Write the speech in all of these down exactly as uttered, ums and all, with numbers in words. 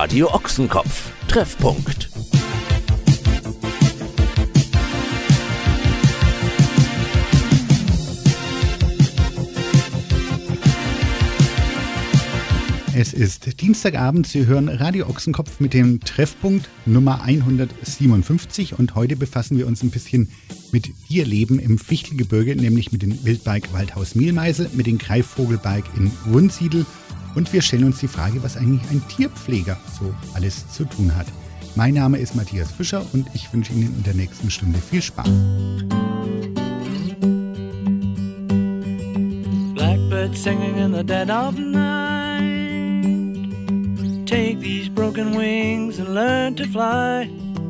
Radio Ochsenkopf. Treffpunkt. Es ist Dienstagabend, Sie hören Radio Ochsenkopf mit dem Treffpunkt Nummer hundertsiebenundfünfzig und heute befassen wir uns ein bisschen mit Tierleben im Fichtelgebirge, nämlich mit dem Wildpark Waldhaus Mielmeise, mit dem Greifvogelpark in Wunsiedel und wir stellen uns die Frage, was eigentlich ein Tierpfleger so alles zu tun hat. Mein Name ist Matthias Fischer und ich wünsche Ihnen in der nächsten Stunde viel Spaß. Blackbird singing in the dead of night. Take these broken wings and learn to fly.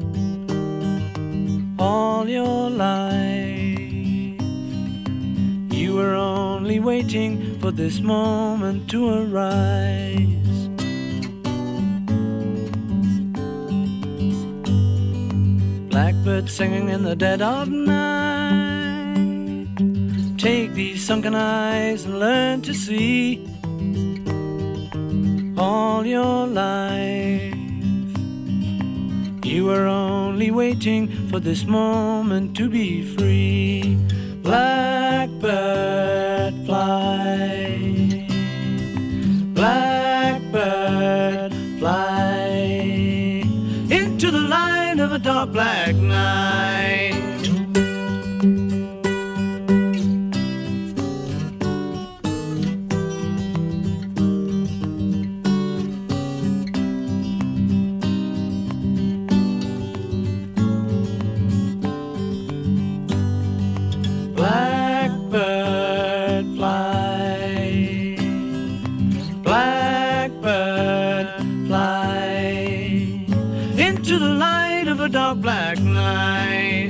All your life you were only waiting for this moment to arise. Blackbird singing in the dead of night. Take these sunken eyes and learn to see. All your life you were only waiting for this moment to be free. Blackbird fly, blackbird fly into the light of a dark black night. Dark black night.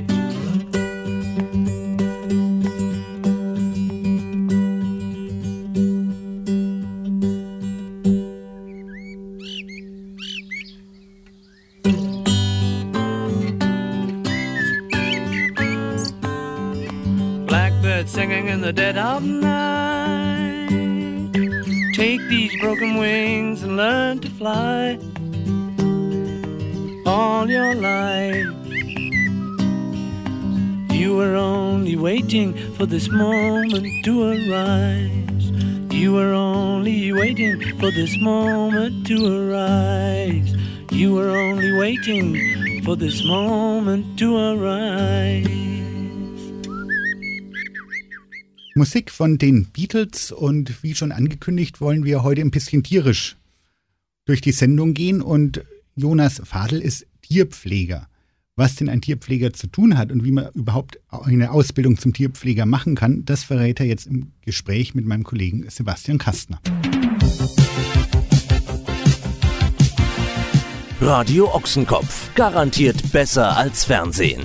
Blackbird singing in the dead of night. Take these broken wings and learn to fly. All your life you were only waiting for this moment to arise. You were only waiting for this moment to arise. You were only waiting for this moment to arise. Musik von den Beatles und wie schon angekündigt wollen wir heute ein bisschen tierisch durch die Sendung gehen und Jonas Fadel ist Tierpfleger. Was denn ein Tierpfleger zu tun hat und wie man überhaupt eine Ausbildung zum Tierpfleger machen kann, das verrät er jetzt im Gespräch mit meinem Kollegen Sebastian Kastner. Radio Ochsenkopf, garantiert besser als Fernsehen.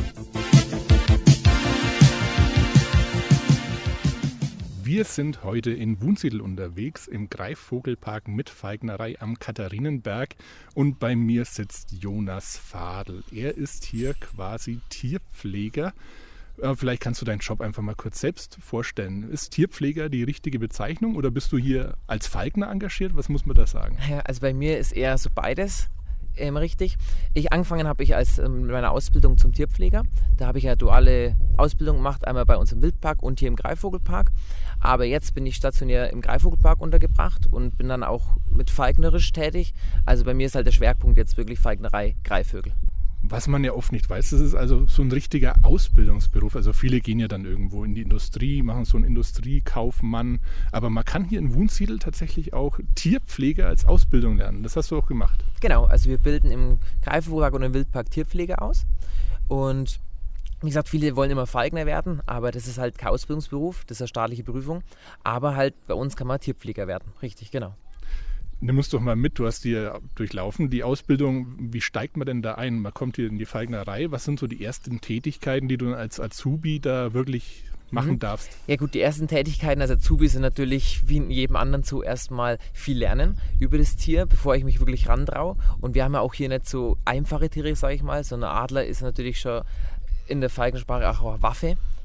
Wir sind heute in Wunsiedel unterwegs, im Greifvogelpark mit Falknerei am Katharinenberg und bei mir sitzt Jonas Fadel. Er ist hier quasi Tierpfleger. Vielleicht kannst du deinen Job einfach mal kurz selbst vorstellen. Ist Tierpfleger die richtige Bezeichnung oder bist du hier als Falkner engagiert? Was muss man da sagen? Ja, also bei mir ist eher so beides. Ähm, richtig. Ich angefangen habe ich als ähm, mit meiner Ausbildung zum Tierpfleger. Da habe ich ja duale Ausbildung gemacht, einmal bei uns im Wildpark und hier im Greifvogelpark. Aber jetzt bin ich stationär im Greifvogelpark untergebracht und bin dann auch mit falknerisch tätig. Also bei mir ist halt der Schwerpunkt jetzt wirklich Falknerei, Greifvögel. Was man ja oft nicht weiß, das ist also so ein richtiger Ausbildungsberuf. Also viele gehen ja dann irgendwo in die Industrie, machen so einen Industriekaufmann. Aber man kann hier in Wunsiedel tatsächlich auch Tierpfleger als Ausbildung lernen. Das hast du auch gemacht. Genau, also wir bilden im Greifvogelpark und im Wildpark Tierpfleger aus. Und wie gesagt, viele wollen immer Falkner werden, aber das ist halt kein Ausbildungsberuf, das ist eine staatliche Prüfung. Aber halt bei uns kann man Tierpfleger werden, richtig, genau. Nimm uns doch mal mit, du hast die durchlaufen, die Ausbildung, wie steigt man denn da ein? Man kommt hier in die Falknerei, was sind so die ersten Tätigkeiten, die du als Azubi da wirklich machen mhm. darfst? Ja gut, die ersten Tätigkeiten als Azubi sind natürlich wie in jedem anderen zuerst mal viel lernen über das Tier, bevor ich mich wirklich rantraue. Und wir haben ja auch hier nicht so einfache Tiere, sage ich mal, sondern Adler ist natürlich schon in der Falknersprache auch eine Waffe.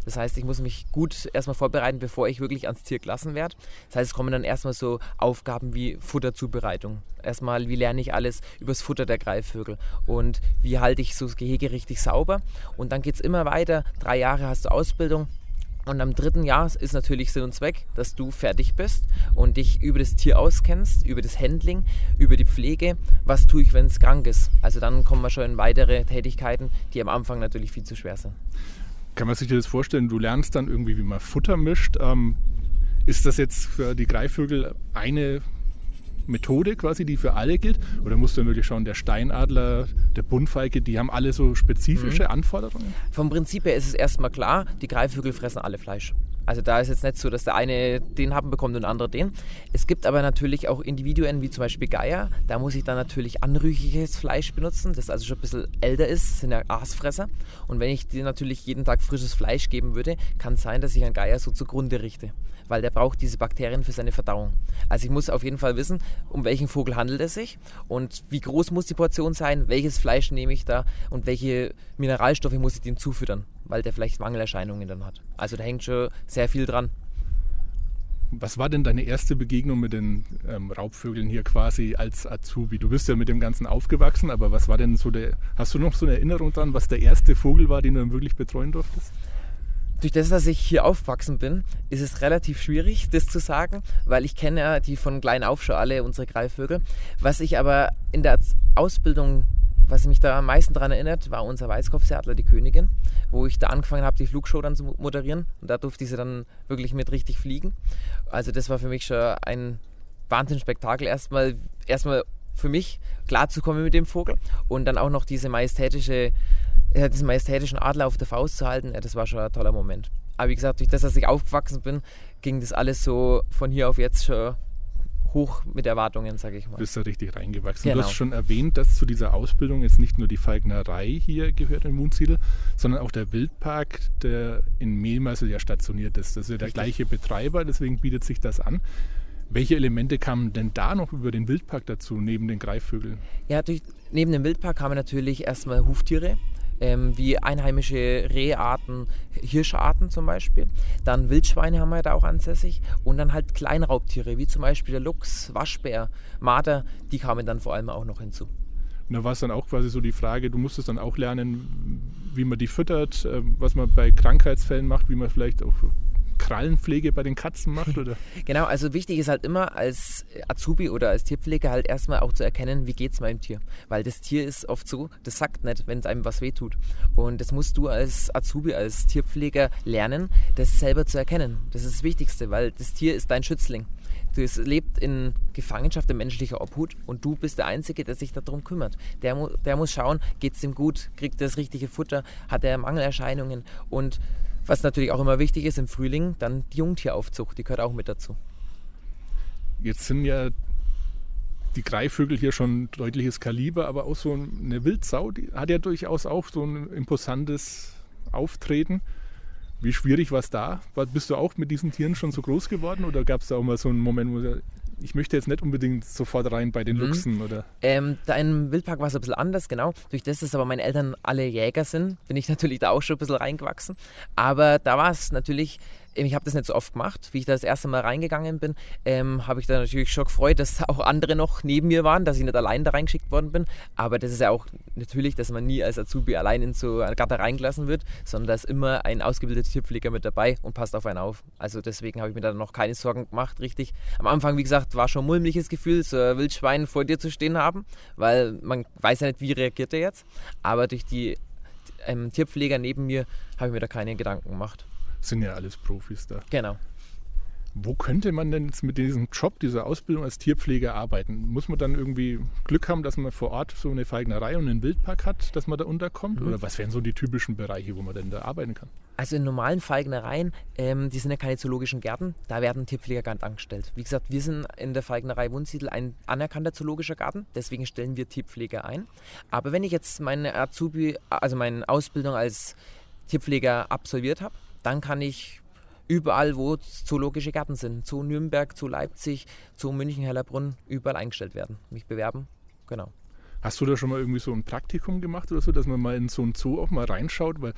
Das heißt, ich muss mich gut erstmal vorbereiten, bevor ich wirklich ans Tier gelassen werde. Das heißt, es kommen dann erstmal so Aufgaben wie Futterzubereitung. Erstmal, wie lerne ich alles über das Futter der Greifvögel und wie halte ich so das Gehege richtig sauber. Und dann geht es immer weiter. Drei Jahre hast du Ausbildung. Und am dritten Jahr ist natürlich Sinn und Zweck, dass du fertig bist und dich über das Tier auskennst, über das Handling, über die Pflege. Was tue ich, wenn es krank ist? Also dann kommen wir schon in weitere Tätigkeiten, die am Anfang natürlich viel zu schwer sind. Kann man sich dir das vorstellen? Du lernst dann irgendwie, wie man Futter mischt. Ähm, ist das jetzt für die Greifvögel eine Methode quasi, die für alle gilt? Oder musst du dann wirklich schauen, der Steinadler, der Buntfalke, die haben alle so spezifische mhm. Anforderungen? Vom Prinzip her ist es erstmal klar, die Greifvögel fressen alle Fleisch. Also da ist jetzt nicht so, dass der eine den haben bekommt und der andere den. Es gibt aber natürlich auch Individuen, wie zum Beispiel Geier. Da muss ich dann natürlich anrüchiges Fleisch benutzen, das also schon ein bisschen älter ist, das sind ja Aasfresser. Und wenn ich dir natürlich jeden Tag frisches Fleisch geben würde, kann es sein, dass ich einen Geier so zugrunde richte. Weil der braucht diese Bakterien für seine Verdauung. Also ich muss auf jeden Fall wissen, um welchen Vogel handelt es sich und wie groß muss die Portion sein, welches Fleisch nehme ich da und welche Mineralstoffe muss ich dem zufüttern, weil der vielleicht Mangelerscheinungen dann hat. Also da hängt schon sehr viel dran. Was war denn deine erste Begegnung mit den ähm, Raubvögeln hier quasi als Azubi? Du bist ja mit dem Ganzen aufgewachsen, aber was war denn so der, hast du noch so eine Erinnerung dran, was der erste Vogel war, den du dann wirklich betreuen durftest? Durch das, dass ich hier aufgewachsen bin, ist es relativ schwierig, das zu sagen, weil ich kenne ja die von klein auf schon alle unsere Greifvögel. Was ich aber in der Ausbildung, was mich da am meisten daran erinnert, war unser Weißkopfseeadler, die Königin, wo ich da angefangen habe, die Flugshow dann zu moderieren. Und da durfte ich sie dann wirklich mit richtig fliegen. Also das war für mich schon ein Wahnsinnsspektakel. Erstmal, erstmal für mich klarzukommen mit dem Vogel und dann auch noch diese majestätische Ja, diesen majestätischen Adler auf der Faust zu halten, ja, das war schon ein toller Moment. Aber wie gesagt, durch das, dass ich aufgewachsen bin, ging das alles so von hier auf jetzt schon hoch mit Erwartungen, sage ich mal. Du bist da richtig reingewachsen. Genau. Du hast schon erwähnt, dass zu dieser Ausbildung jetzt nicht nur die Falknerei hier gehört in Wunsiedel, sondern auch der Wildpark, der in Mehlmeisel ja stationiert ist. Das ist ja der gleiche Betreiber, deswegen bietet sich das an. Welche Elemente kamen denn da noch über den Wildpark dazu, neben den Greifvögeln? Ja, durch, neben dem Wildpark kamen natürlich erstmal Huftiere. Ähm, wie einheimische Reharten, Hirscharten zum Beispiel. Dann Wildschweine haben wir da auch ansässig und dann halt Kleinraubtiere, wie zum Beispiel der Luchs, Waschbär, Marder, die kamen dann vor allem auch noch hinzu. Und da war es dann auch quasi so die Frage, du musstest dann auch lernen, wie man die füttert, was man bei Krankheitsfällen macht, wie man vielleicht auch Krallenpflege bei den Katzen macht, oder? Genau, also wichtig ist halt immer als Azubi oder als Tierpfleger halt erstmal auch zu erkennen, wie geht es meinem Tier. Weil das Tier ist oft so, das sagt nicht, wenn es einem was wehtut. Und das musst du als Azubi, als Tierpfleger lernen, das selber zu erkennen. Das ist das Wichtigste, weil das Tier ist dein Schützling. Es lebt in Gefangenschaft in menschlicher Obhut und du bist der Einzige, der sich darum kümmert. Der, mu- der muss schauen, geht es ihm gut, kriegt er das richtige Futter, hat er Mangelerscheinungen und was natürlich auch immer wichtig ist im Frühling, dann die Jungtieraufzucht, die gehört auch mit dazu. Jetzt sind ja die Greifvögel hier schon deutliches Kaliber, aber auch so eine Wildsau, die hat ja durchaus auch so ein imposantes Auftreten. Wie schwierig war es da? Bist du auch mit diesen Tieren schon so groß geworden oder gab es da auch mal so einen Moment, wo du, ich möchte jetzt nicht unbedingt sofort rein bei den Luchsen? Mhm. Oder? Ähm, da im Wildpark war es ein bisschen anders, genau. Durch das, dass aber meine Eltern alle Jäger sind, bin ich natürlich da auch schon ein bisschen reingewachsen. Aber da war es natürlich, ich habe das nicht so oft gemacht. Wie ich da das erste Mal reingegangen bin, ähm, habe ich da natürlich schon gefreut, dass auch andere noch neben mir waren, dass ich nicht allein da reingeschickt worden bin. Aber das ist ja auch natürlich, dass man nie als Azubi allein in so eine Gatter reingelassen wird, sondern da ist immer ein ausgebildeter Tierpfleger mit dabei und passt auf einen auf. Also deswegen habe ich mir da noch keine Sorgen gemacht, richtig. Am Anfang, wie gesagt, war schon ein mulmiges Gefühl, so ein Wildschwein vor dir zu stehen haben, weil man weiß ja nicht, wie reagiert er jetzt. Aber durch die ähm, Tierpfleger neben mir habe ich mir da keine Gedanken gemacht. Sind ja alles Profis da. Genau. Wo könnte man denn jetzt mit diesem Job, dieser Ausbildung als Tierpfleger arbeiten? Muss man dann irgendwie Glück haben, dass man vor Ort so eine Falknerei und einen Wildpark hat, dass man da unterkommt? Mhm. Oder was wären so die typischen Bereiche, wo man denn da arbeiten kann? Also in normalen Falknereien, ähm, die sind ja keine zoologischen Gärten, da werden Tierpfleger gar nicht angestellt. Wie gesagt, wir sind in der Falknerei Wunsiedel ein anerkannter zoologischer Garten, deswegen stellen wir Tierpfleger ein. Aber wenn ich jetzt meine Azubi, also meine Ausbildung als Tierpfleger absolviert habe, dann kann ich überall, wo zoologische Gärten sind, Zoo Nürnberg, Zoo Leipzig, Zoo München, Hellerbrunn, überall eingestellt werden, mich bewerben, genau. Hast du da schon mal irgendwie so ein Praktikum gemacht oder so, dass man mal in so einen Zoo auch mal reinschaut? Weil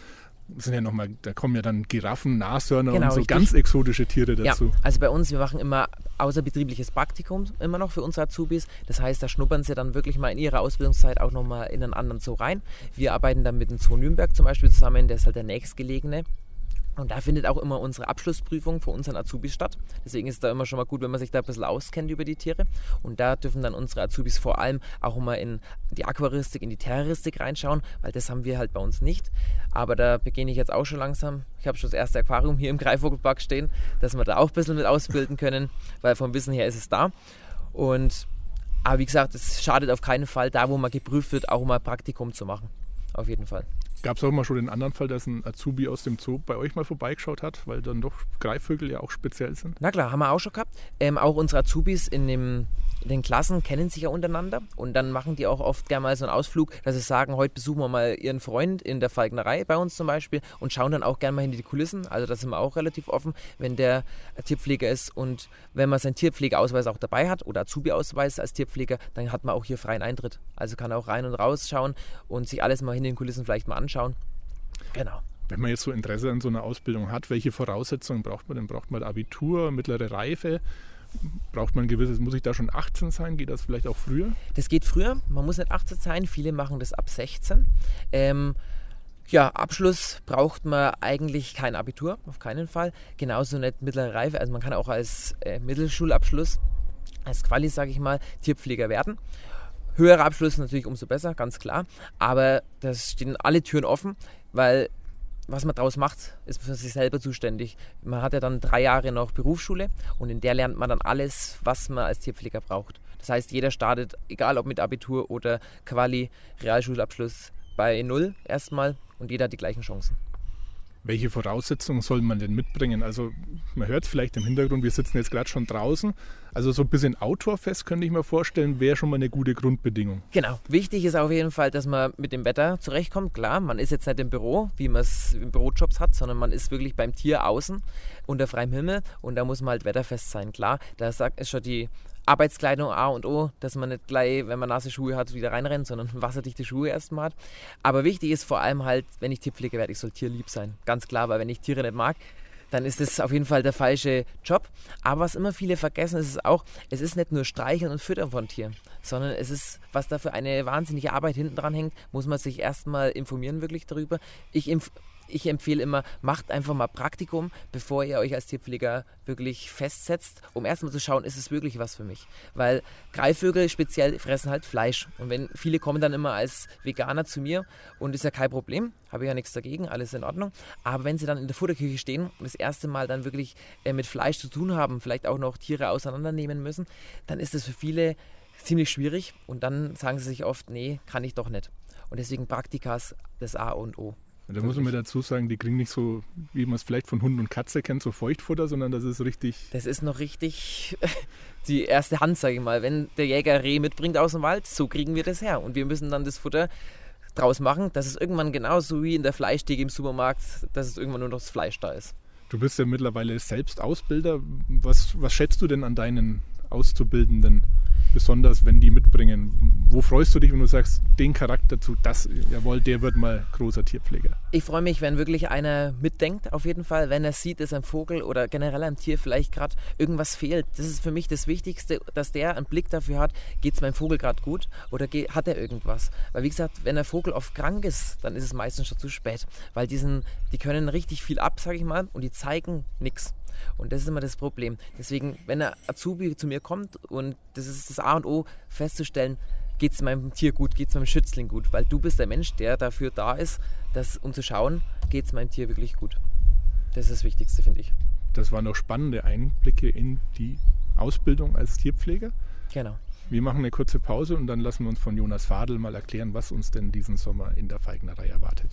sind ja noch mal, da kommen ja dann Giraffen, Nashörner Genau, und so richtig. ganz exotische Tiere dazu. Ja, also bei uns, wir machen immer außerbetriebliches Praktikum immer noch für unsere Azubis. Das heißt, da schnuppern sie dann wirklich mal in ihrer Ausbildungszeit auch nochmal in einen anderen Zoo rein. Wir arbeiten dann mit dem Zoo Nürnberg zum Beispiel zusammen, der ist halt der nächstgelegene. Und da findet auch immer unsere Abschlussprüfung für unseren Azubis statt. Deswegen ist es da immer schon mal gut, wenn man sich da ein bisschen auskennt über die Tiere. Und da dürfen dann unsere Azubis vor allem auch immer in die Aquaristik, in die Terroristik reinschauen, weil das haben wir halt bei uns nicht. Aber da beginne ich jetzt auch schon langsam. Ich habe schon das erste Aquarium hier im Greifvogelpark stehen, dass wir da auch ein bisschen mit ausbilden können, weil vom Wissen her ist es da. Und, aber wie gesagt, es schadet auf keinen Fall, da wo man geprüft wird, auch mal Praktikum zu machen. Auf jeden Fall. Gab es auch mal schon den anderen Fall, dass ein Azubi aus dem Zoo bei euch mal vorbeigeschaut hat, weil dann doch Greifvögel ja auch speziell sind? Na klar, haben wir auch schon gehabt. Ähm, auch unsere Azubis in, dem, in den Klassen kennen sich ja untereinander und dann machen die auch oft gerne mal so einen Ausflug, dass sie sagen, heute besuchen wir mal ihren Freund in der Falknerei bei uns zum Beispiel und schauen dann auch gerne mal hinter die Kulissen. Also da sind wir auch relativ offen, wenn der Tierpfleger ist und wenn man seinen Tierpflegeausweis auch dabei hat oder Azubi-Ausweis als Tierpfleger, dann hat man auch hier freien Eintritt. Also kann auch rein und raus schauen und sich alles mal hinter den Kulissen vielleicht mal anschauen. Genau. Wenn man jetzt so Interesse an so einer Ausbildung hat, welche Voraussetzungen braucht man denn? Braucht man Abitur, mittlere Reife? Braucht man ein gewisses, muss ich da schon achtzehn sein? Geht das vielleicht auch früher? Das geht früher, man muss nicht achtzehn sein, viele machen das ab sechzehn. Ähm, ja, Abschluss braucht man eigentlich kein Abitur, auf keinen Fall. Genauso nicht mittlere Reife, also man kann auch als äh, Mittelschulabschluss, als Quali, sage ich mal, Tierpfleger werden. Höherer Abschluss natürlich umso besser, ganz klar. Aber das stehen alle Türen offen, weil was man daraus macht, ist für sich selber zuständig. Man hat ja dann drei Jahre noch Berufsschule und in der lernt man dann alles, was man als Tierpfleger braucht. Das heißt, jeder startet, egal ob mit Abitur oder Quali, Realschulabschluss, bei Null erstmal und jeder hat die gleichen Chancen. Welche Voraussetzungen soll man denn mitbringen? Also man hört es vielleicht im Hintergrund, wir sitzen jetzt gerade schon draußen. Also so ein bisschen outdoorfest könnte ich mir vorstellen, wäre schon mal eine gute Grundbedingung. Genau. Wichtig ist auf jeden Fall, dass man mit dem Wetter zurechtkommt. Klar, man ist jetzt nicht im Büro, wie man es im Bürojobs hat, sondern man ist wirklich beim Tier außen unter freiem Himmel und da muss man halt wetterfest sein. Klar, da sagt es schon die Arbeitskleidung A und O, dass man nicht gleich, wenn man nasse Schuhe hat, wieder reinrennt, sondern wasserdichte Schuhe erstmal hat. Aber wichtig ist vor allem halt, wenn ich Tierpfleger werde, ich soll tierlieb sein. Ganz klar, weil wenn ich Tiere nicht mag, dann ist das auf jeden Fall der falsche Job. Aber was immer viele vergessen, ist es auch, es ist nicht nur Streicheln und Füttern von Tieren, sondern es ist, was da für eine wahnsinnige Arbeit hinten dran hängt, muss man sich erstmal informieren wirklich darüber. Ich empf- Ich empfehle immer, macht einfach mal Praktikum, bevor ihr euch als Tierpfleger wirklich festsetzt, um erstmal zu schauen, ist es wirklich was für mich. Weil Greifvögel speziell fressen halt Fleisch. Und wenn viele kommen dann immer als Veganer zu mir und ist ja kein Problem, habe ich ja nichts dagegen, alles in Ordnung. Aber wenn sie dann in der Futterküche stehen und das erste Mal dann wirklich äh, mit Fleisch zu tun haben, vielleicht auch noch Tiere auseinandernehmen müssen, dann ist das für viele ziemlich schwierig und dann sagen sie sich oft, nee, kann ich doch nicht. Und deswegen Praktikas das A und O. Da muss man mir dazu sagen, die kriegen nicht so, wie man es vielleicht von Hund und Katze kennt, so Feuchtfutter, sondern das ist richtig... Das ist noch richtig die erste Hand, sage ich mal. Wenn der Jäger Reh mitbringt aus dem Wald, so kriegen wir das her. Und wir müssen dann das Futter draus machen, dass es irgendwann genauso wie in der Fleischtheke im Supermarkt, dass es irgendwann nur noch das Fleisch da ist. Du bist ja mittlerweile selbst Ausbilder. Was, was schätzt du denn an deinen Auszubildenden, besonders wenn die mitbringen? Wo freust du dich, wenn du sagst, den Charakter zu, das, jawohl, der wird mal großer Tierpfleger? Ich freue mich, wenn wirklich einer mitdenkt, auf jeden Fall, wenn er sieht, dass ein Vogel oder generell einem Tier vielleicht gerade irgendwas fehlt. Das ist für mich das Wichtigste, dass der einen Blick dafür hat, geht es meinem Vogel gerade gut oder geht, hat er irgendwas? Weil wie gesagt, wenn der Vogel oft krank ist, dann ist es meistens schon zu spät, weil die, sind, die können richtig viel ab, sage ich mal, und die zeigen nichts. Und das ist immer das Problem. Deswegen, wenn ein Azubi zu mir kommt und das ist das A und O, festzustellen, geht es meinem Tier gut, geht es meinem Schützling gut, weil du bist der Mensch, der dafür da ist, dass, um zu schauen, geht es meinem Tier wirklich gut. Das ist das Wichtigste, finde ich. Das waren noch spannende Einblicke in die Ausbildung als Tierpfleger. Genau. Wir machen eine kurze Pause und dann lassen wir uns von Jonas Fadel mal erklären, was uns denn diesen Sommer in der Falknerei erwartet.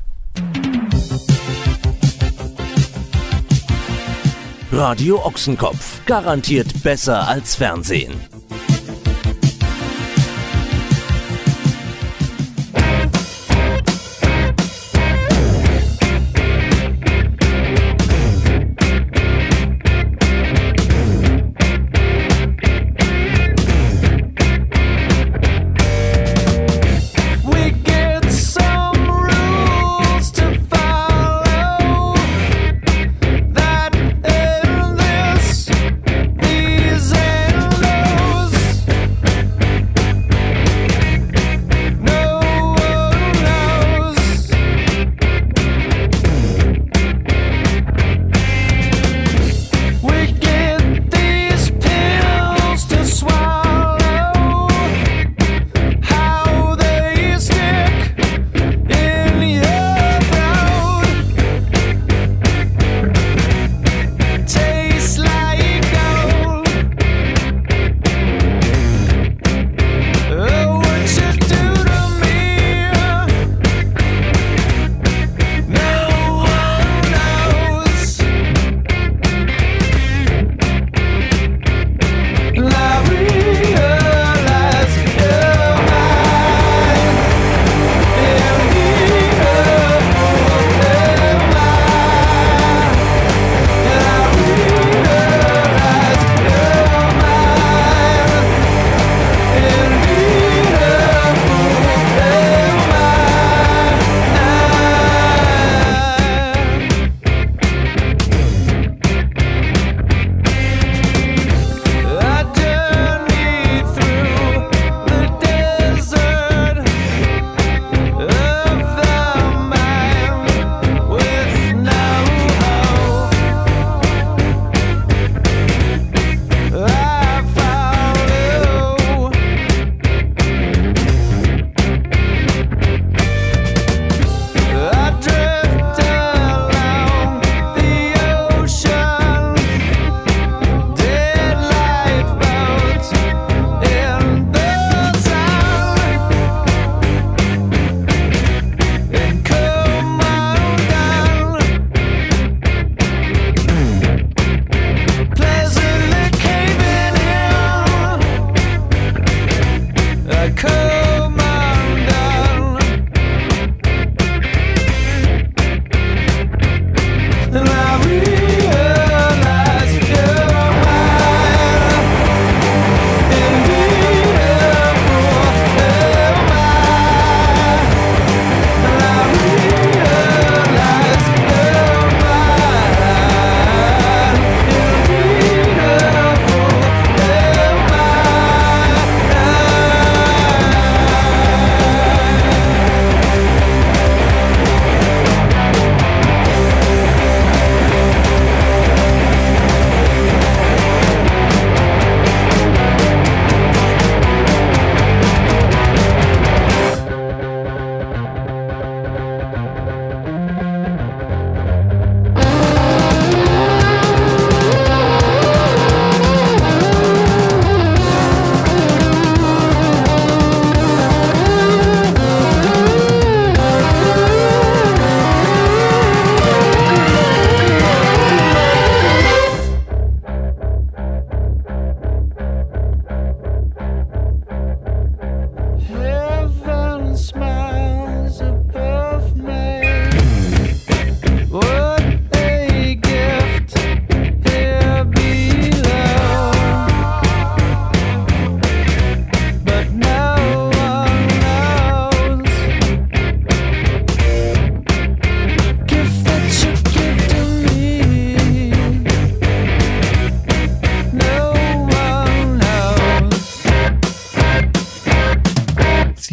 Radio Ochsenkopf, garantiert besser als Fernsehen. We get some rules to follow.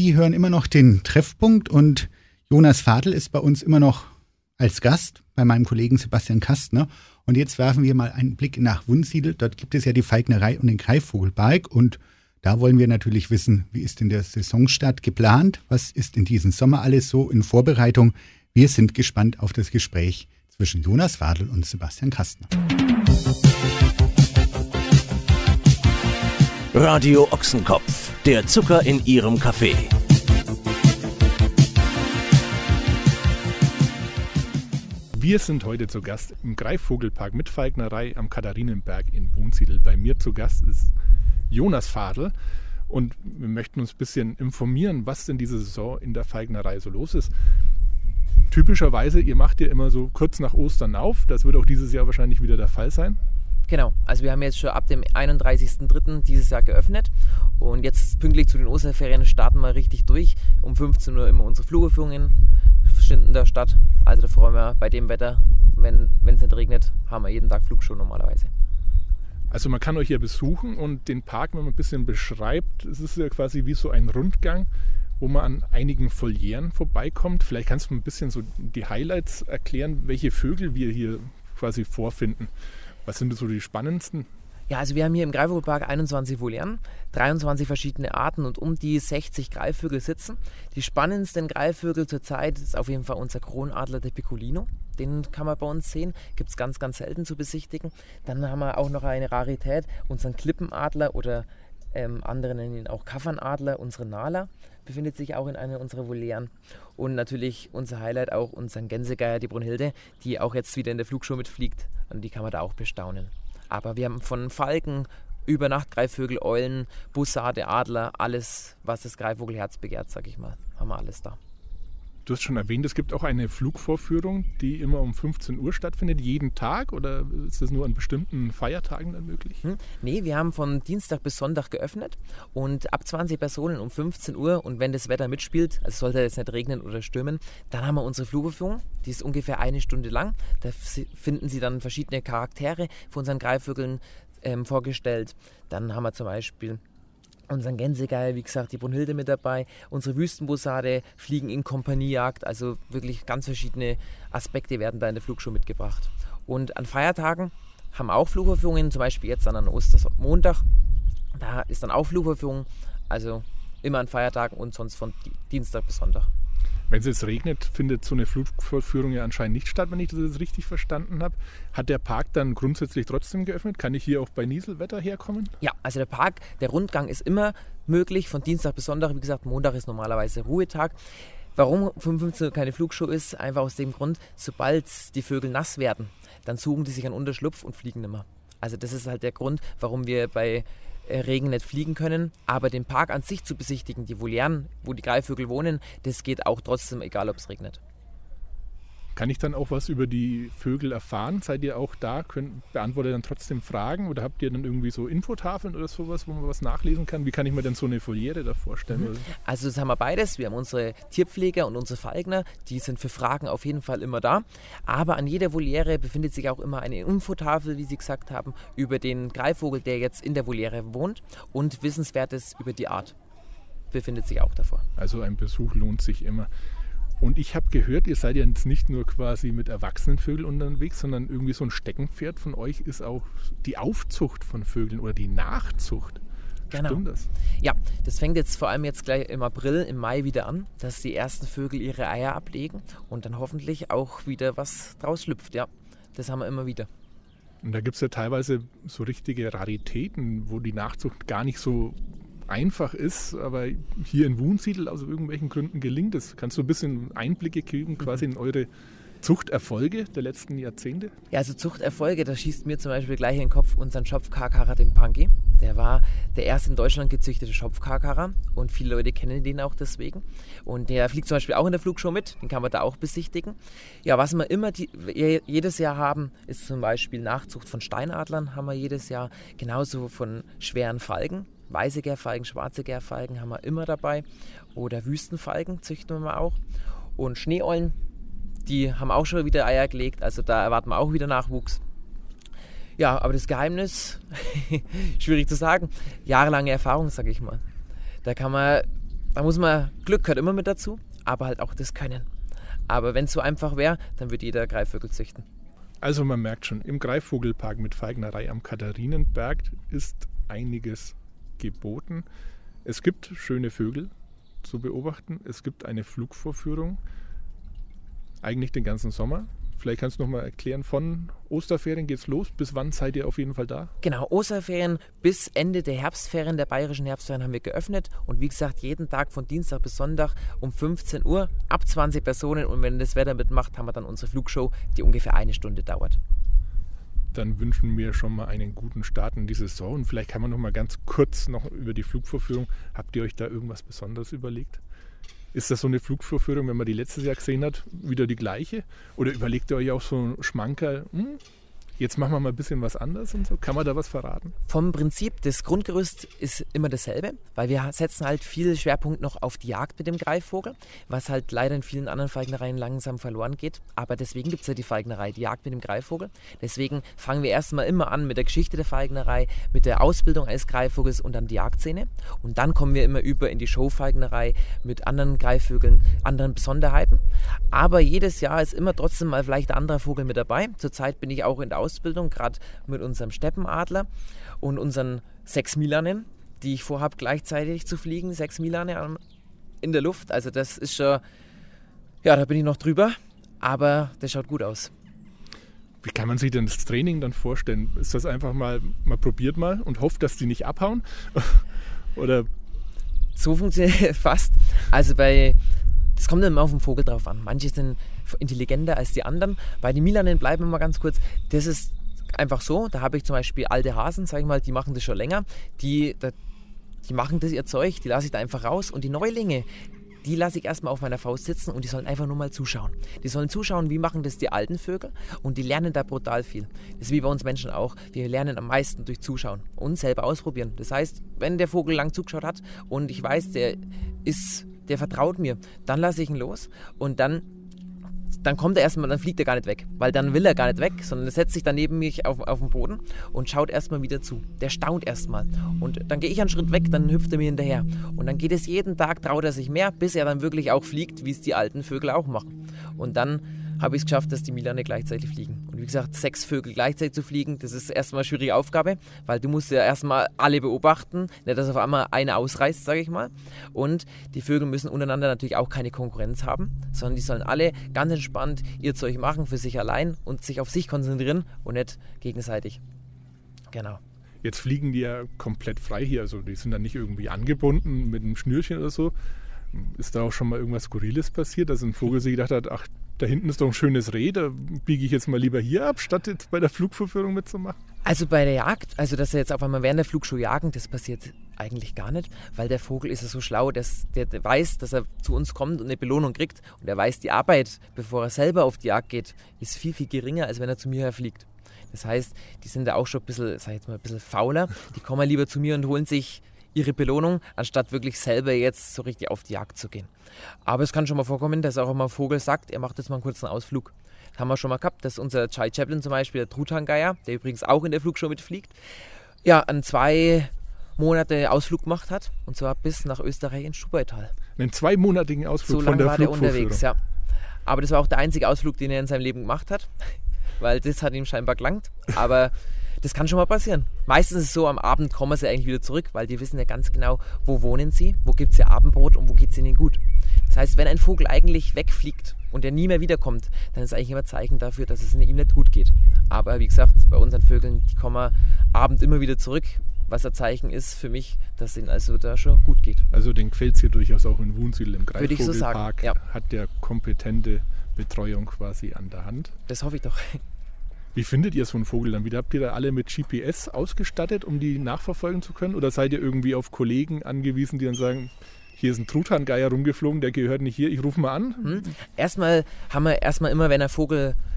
Sie hören immer noch den Treffpunkt und Jonas Fadl ist bei uns immer noch als Gast bei meinem Kollegen Sebastian Kastner. Und jetzt werfen wir mal einen Blick nach Wunsiedel. Dort gibt es ja die Falknerei und den Greifvogelpark. Und da wollen wir natürlich wissen, wie ist denn der Saisonstart geplant? Was ist in diesem Sommer alles so in Vorbereitung? Wir sind gespannt auf das Gespräch zwischen Jonas Fadl und Sebastian Kastner. Radio Ochsenkopf, der Zucker in Ihrem Kaffee. Wir sind heute zu Gast im Greifvogelpark mit Falknerei am Katharinenberg in Wunsiedel. Bei mir zu Gast ist Jonas Fadl und wir möchten uns ein bisschen informieren, was denn diese Saison in der Falknerei so los ist. Typischerweise, ihr macht ja immer so kurz nach Ostern auf. Das wird auch dieses Jahr wahrscheinlich wieder der Fall sein. Genau, also wir haben jetzt schon ab dem einunddreißigsten dritten dieses Jahr geöffnet und jetzt pünktlich zu den Osterferien starten wir richtig durch. Um fünfzehn Uhr immer unsere Flugführungen finden da statt. Also da freuen wir bei dem Wetter, wenn es nicht regnet, haben wir jeden Tag Flugshow normalerweise. Also man kann euch hier besuchen und den Park, wenn man ein bisschen beschreibt, es ist ja quasi wie so ein Rundgang, wo man an einigen Volieren vorbeikommt. Vielleicht kannst du ein bisschen so die Highlights erklären, welche Vögel wir hier quasi vorfinden. Was sind so die spannendsten? Ja, also wir haben hier im Greifvogelpark einundzwanzig Volieren, dreiundzwanzig verschiedene Arten und um die sechzig Greifvögel sitzen. Die spannendsten Greifvögel zurzeit ist auf jeden Fall unser Kronadler, der Piccolino. Den kann man bei uns sehen, gibt es ganz, ganz selten zu besichtigen. Dann haben wir auch noch eine Rarität, unseren Klippenadler oder ähm, andere nennen ihn auch Kaffernadler, unsere Nala, befindet sich auch in einer unserer Volieren. Und natürlich unser Highlight auch unseren Gänsegeier, die Brunhilde, die auch jetzt wieder in der Flugshow mitfliegt und die kann man da auch bestaunen. Aber wir haben von Falken über Nachtgreifvögel, Eulen, Bussarde, Adler, alles, was das Greifvogelherz begehrt, sag ich mal, haben wir alles da. Du hast schon erwähnt, es gibt auch eine Flugvorführung, die immer um fünfzehn Uhr stattfindet, jeden Tag, oder ist das nur an bestimmten Feiertagen dann möglich? Hm, nee, wir haben von Dienstag bis Sonntag geöffnet und ab zwanzig Personen um fünfzehn Uhr und wenn das Wetter mitspielt, also sollte es nicht regnen oder stürmen, dann haben wir unsere Flugvorführung, die ist ungefähr eine Stunde lang. Da finden Sie dann verschiedene Charaktere von unseren Greifvögeln ähm, vorgestellt. Dann haben wir zum Beispiel unseren Gänsegeier, wie gesagt, die Brunhilde mit dabei, unsere Wüstenbussarde, Fliegen in Kompaniejagd, also wirklich ganz verschiedene Aspekte werden da in der Flugshow mitgebracht. Und an Feiertagen haben wir auch Flugvorführungen, zum Beispiel jetzt an Ostermontag, da ist dann auch Flugvorführung, also immer an Feiertagen und sonst von Dienstag bis Sonntag. Wenn es jetzt regnet, findet so eine Flugvorführung ja anscheinend nicht statt, wenn ich das jetzt richtig verstanden habe. Hat der Park dann grundsätzlich trotzdem geöffnet? Kann ich hier auch bei Nieselwetter herkommen? Ja, also der Park, der Rundgang ist immer möglich, von Dienstag bis Sonntag. Wie gesagt, Montag ist normalerweise Ruhetag. Warum um fünfzehn Uhr keine Flugshow ist? Einfach aus dem Grund, sobald die Vögel nass werden, dann suchen die sich einen Unterschlupf und fliegen nicht mehr. Also das ist halt der Grund, warum wir bei Regen nicht fliegen können, aber den Park an sich zu besichtigen, die Volieren, wo die Greifvögel wohnen, das geht auch trotzdem, egal ob es regnet. Kann ich dann auch was über die Vögel erfahren? Seid ihr auch da? Könnt, beantwortet ihr dann trotzdem Fragen oder habt ihr dann irgendwie so Infotafeln oder sowas, wo man was nachlesen kann? Wie kann ich mir denn so eine Voliere da vorstellen? Mhm. Also das haben wir beides. Wir haben unsere Tierpfleger und unsere Falkner, die sind für Fragen auf jeden Fall immer da. Aber an jeder Voliere befindet sich auch immer eine Infotafel, wie Sie gesagt haben, über den Greifvogel, der jetzt in der Voliere wohnt und Wissenswertes über die Art befindet sich auch davor. Also ein Besuch lohnt sich immer. Und ich habe gehört, ihr seid ja jetzt nicht nur quasi mit erwachsenen Vögeln unterwegs, sondern irgendwie so ein Steckenpferd von euch ist auch die Aufzucht von Vögeln oder die Nachzucht. Genau. Stimmt das? Ja, das fängt jetzt vor allem jetzt gleich im April, im Mai wieder an, dass die ersten Vögel ihre Eier ablegen und dann hoffentlich auch wieder was draus schlüpft. Ja, das haben wir immer wieder. Und da gibt es ja teilweise so richtige Raritäten, wo die Nachzucht gar nicht so einfach ist, aber hier in Wunsiedel aus irgendwelchen Gründen gelingt es. Kannst du ein bisschen Einblicke geben quasi in eure Zuchterfolge der letzten Jahrzehnte? Ja, also Zuchterfolge, da schießt mir zum Beispiel gleich in den Kopf unseren Schopfkarkarer, den Punky. Der war der erste in Deutschland gezüchtete Schopfkarkarer und viele Leute kennen den auch deswegen. Und der fliegt zum Beispiel auch in der Flugshow mit, den kann man da auch besichtigen. Ja, was wir immer die, jedes Jahr haben, ist zum Beispiel Nachzucht von Steinadlern, haben wir jedes Jahr, genauso von schweren Falken. Weiße Gärfalken, schwarze Gärfalken haben wir immer dabei. Oder Wüstenfalken züchten wir auch. Und Schneeeulen, die haben auch schon wieder Eier gelegt. Also da erwarten wir auch wieder Nachwuchs. Ja, aber das Geheimnis, schwierig zu sagen, jahrelange Erfahrung, sage ich mal. Da kann man da muss man, Glück gehört immer mit dazu, aber halt auch das Können. Aber wenn es so einfach wäre, dann würde jeder Greifvögel züchten. Also man merkt schon, im Greifvogelpark mit Falknerei am Katharinenberg ist einiges geboten. Es gibt schöne Vögel zu beobachten. Es gibt eine Flugvorführung, eigentlich den ganzen Sommer. Vielleicht kannst du noch mal erklären, von Osterferien geht's los. Bis wann seid ihr auf jeden Fall da? Genau, Osterferien bis Ende der Herbstferien, der bayerischen Herbstferien, haben wir geöffnet. Und wie gesagt, jeden Tag von Dienstag bis Sonntag um fünfzehn Uhr, ab zwanzig Personen. Und wenn das Wetter mitmacht, haben wir dann unsere Flugshow, die ungefähr eine Stunde dauert. Dann wünschen wir schon mal einen guten Start in die Saison. Und vielleicht kann man noch mal ganz kurz noch über die Flugvorführung. Habt ihr euch da irgendwas Besonderes überlegt? Ist das so eine Flugvorführung, wenn man die letztes Jahr gesehen hat, wieder die gleiche? Oder überlegt ihr euch auch so einen Schmankerl, hm, jetzt machen wir mal ein bisschen was anderes und so? Kann man da was verraten? Vom Prinzip, das Grundgerüst ist immer dasselbe, weil wir setzen halt viel Schwerpunkt noch auf die Jagd mit dem Greifvogel, was halt leider in vielen anderen Falknereien langsam verloren geht. Aber deswegen gibt es ja die Falknerei, die Jagd mit dem Greifvogel. Deswegen fangen wir erstmal immer an mit der Geschichte der Falknerei, mit der Ausbildung eines Greifvogels und dann die Jagdszene. Und dann kommen wir immer über in die Showfalknerei mit anderen Greifvögeln, anderen Besonderheiten. Aber jedes Jahr ist immer trotzdem mal vielleicht ein anderer Vogel mit dabei. Zurzeit bin ich auch in der Ausbildung, gerade mit unserem Steppenadler und unseren sechs Milanen, die ich vorhabe gleichzeitig zu fliegen, sechs Milane in der Luft. Also das ist schon, ja, da bin ich noch drüber, aber das schaut gut aus. Wie kann man sich denn das Training dann vorstellen? Ist das einfach mal, man probiert mal und hofft, dass die nicht abhauen? Oder? So funktioniert es fast. Also bei, das kommt immer auf den Vogel drauf an. Manche sind intelligenter als die anderen. Bei den Milanen bleiben wir mal ganz kurz. Das ist einfach so. Da habe ich zum Beispiel alte Hasen, sag ich mal, die machen das schon länger. Die, die machen das ihr Zeug, die lasse ich da einfach raus. Und die Neulinge, die lasse ich erstmal auf meiner Faust sitzen und die sollen einfach nur mal zuschauen. Die sollen zuschauen, wie machen das die alten Vögel und die lernen da brutal viel. Das ist wie bei uns Menschen auch. Wir lernen am meisten durch Zuschauen und selber ausprobieren. Das heißt, wenn der Vogel lang zugeschaut hat und ich weiß, der ist, der vertraut mir, dann lasse ich ihn los und dann dann kommt er erstmal, dann fliegt er gar nicht weg, weil dann will er gar nicht weg, sondern er setzt sich dann neben mich auf, auf den Boden und schaut erstmal wieder zu. Der staunt erstmal und dann gehe ich einen Schritt weg, dann hüpft er mir hinterher und dann geht es jeden Tag, traut er sich mehr, bis er dann wirklich auch fliegt, wie es die alten Vögel auch machen. Und dann habe ich es geschafft, dass die Milane gleichzeitig fliegen. Und wie gesagt, sechs Vögel gleichzeitig zu fliegen, das ist erstmal eine schwierige Aufgabe, weil du musst ja erstmal alle beobachten, nicht dass auf einmal einer ausreißt, sage ich mal. Und die Vögel müssen untereinander natürlich auch keine Konkurrenz haben, sondern die sollen alle ganz entspannt ihr Zeug machen für sich allein und sich auf sich konzentrieren und nicht gegenseitig. Genau. Jetzt fliegen die ja komplett frei hier, also die sind dann nicht irgendwie angebunden mit einem Schnürchen oder so. Ist da auch schon mal irgendwas Skurriles passiert, dass ein Vogel sich gedacht hat, ach, da hinten ist doch ein schönes Reh, da biege ich jetzt mal lieber hier ab, statt jetzt bei der Flugvorführung mitzumachen? Also bei der Jagd, also dass er jetzt auf einmal während der Flugshow jagen, das passiert eigentlich gar nicht, weil der Vogel ist ja so schlau, dass der weiß, dass er zu uns kommt und eine Belohnung kriegt und er weiß, die Arbeit, bevor er selber auf die Jagd geht, ist viel, viel geringer, als wenn er zu mir herfliegt. Das heißt, die sind da auch schon ein bisschen, sag ich jetzt mal, ein bisschen fauler, die kommen lieber zu mir und holen sich ihre Belohnung, anstatt wirklich selber jetzt so richtig auf die Jagd zu gehen. Aber es kann schon mal vorkommen, dass auch mal ein Vogel sagt, er macht jetzt mal einen kurzen Ausflug. Das haben wir schon mal gehabt, dass unser Chai Chaplin zum Beispiel, der Truthahngeier, der übrigens auch in der Flugshow mitfliegt, ja, einen zwei Monate Ausflug gemacht hat, und zwar bis nach Österreich ins Stubaital. Einen zweimonatigen Ausflug so von der war der Flugvorführung. unterwegs, ja. Aber das war auch der einzige Ausflug, den er in seinem Leben gemacht hat, weil das hat ihm scheinbar gelangt. Aber das kann schon mal passieren. Meistens ist es so, am Abend kommen sie eigentlich wieder zurück, weil die wissen ja ganz genau, wo wohnen sie, wo gibt es ihr Abendbrot und wo geht es ihnen gut. Das heißt, wenn ein Vogel eigentlich wegfliegt und er nie mehr wiederkommt, dann ist eigentlich immer ein Zeichen dafür, dass es ihm nicht gut geht. Aber wie gesagt, bei unseren Vögeln, die kommen abend immer wieder zurück, was ein Zeichen ist für mich, dass es ihnen also da schon gut geht. Also den gefällt es hier durchaus auch in Wunsiedel im Würde ich so sagen, Greifvogelpark. ja. Hat der kompetente Betreuung quasi an der Hand. Das hoffe ich doch. Wie findet ihr so einen Vogel dann wieder? Habt ihr da alle mit G P S ausgestattet, um die nachverfolgen zu können? Oder seid ihr irgendwie auf Kollegen angewiesen, die dann sagen, hier ist ein Truthahngeier rumgeflogen, der gehört nicht hier, ich rufe mal an? Hm. Erstmal haben wir erstmal immer, wenn ein Vogel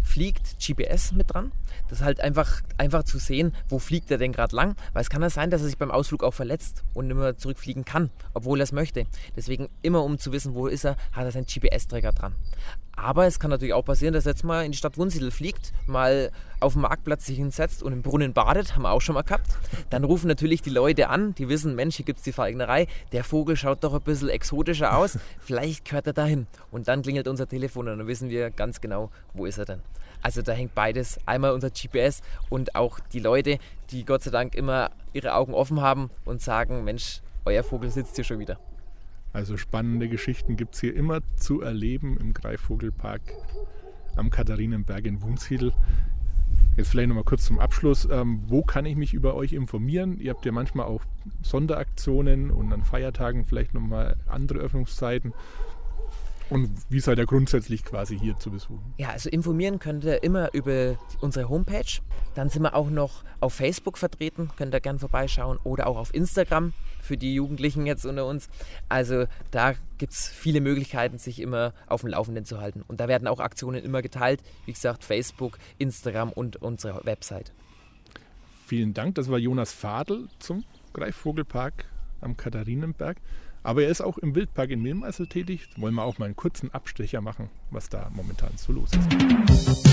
fliegt G P S mit dran. Das ist halt einfach, einfach zu sehen, wo fliegt er denn gerade lang. Weil es kann ja sein, dass er sich beim Ausflug auch verletzt und nicht mehr zurückfliegen kann, obwohl er es möchte. Deswegen immer, um zu wissen, wo ist er, hat er seinen G P S-Träger dran. Aber es kann natürlich auch passieren, dass er jetzt mal in die Stadt Wunsiedel fliegt, mal auf dem Marktplatz sich hinsetzt und im Brunnen badet, haben wir auch schon mal gehabt. Dann rufen natürlich die Leute an, die wissen, Mensch, hier gibt es die Falknerei, der Vogel schaut doch ein bisschen exotischer aus, vielleicht gehört er dahin. Und dann klingelt unser Telefon und dann wissen wir ganz genau, wo ist er denn. Also da hängt beides, einmal unser G P S und auch die Leute, die Gott sei Dank immer ihre Augen offen haben und sagen, Mensch, euer Vogel sitzt hier schon wieder. Also spannende Geschichten gibt es hier immer zu erleben im Greifvogelpark am Katharinenberg in Wunsiedel. Jetzt vielleicht noch mal kurz zum Abschluss. Ähm, wo kann ich mich über euch informieren? Ihr habt ja manchmal auch Sonderaktionen und an Feiertagen vielleicht noch mal andere Öffnungszeiten. Und wie seid ihr grundsätzlich quasi hier zu besuchen? Ja, also informieren könnt ihr immer über unsere Homepage. Dann sind wir auch noch auf Facebook vertreten, könnt ihr gerne vorbeischauen. Oder auch auf Instagram für die Jugendlichen jetzt unter uns. Also da gibt es viele Möglichkeiten, sich immer auf dem Laufenden zu halten. Und da werden auch Aktionen immer geteilt. Wie gesagt, Facebook, Instagram und unsere Website. Vielen Dank. Das war Jonas Fadl zum Greifvogelpark am Katharinenberg. Aber er ist auch im Wildpark in Milmeißel tätig. Wollen wir auch mal einen kurzen Abstecher machen, was da momentan so los ist.